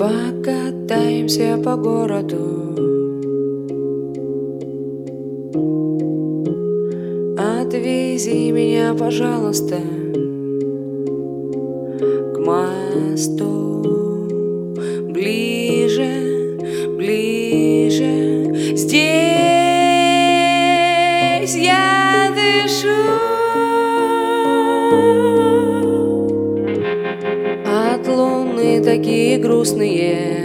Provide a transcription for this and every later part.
Покатаемся по городу, отвези меня, пожалуйста, к мосту. Ближе, ближе, здесь я дышу. От луны такие грустные,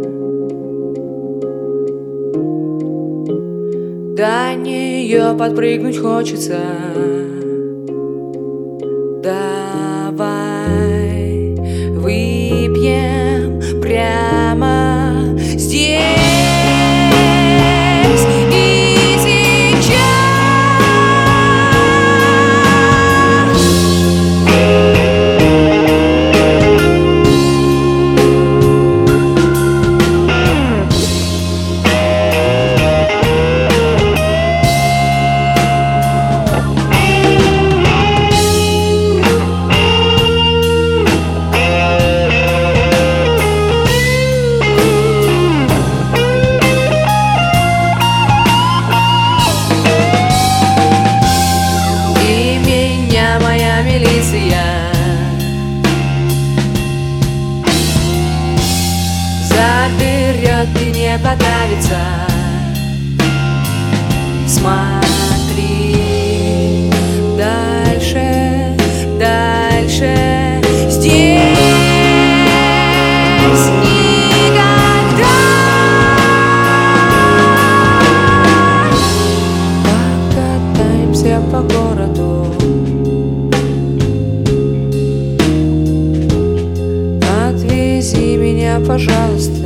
до нее подпрыгнуть хочется. Давай выпьем прямо здесь и сейчас. Заберет и не подавится. Смотри дальше, дальше. Здесь никогда. Покатаемся по городу, отвези меня, пожалуйста,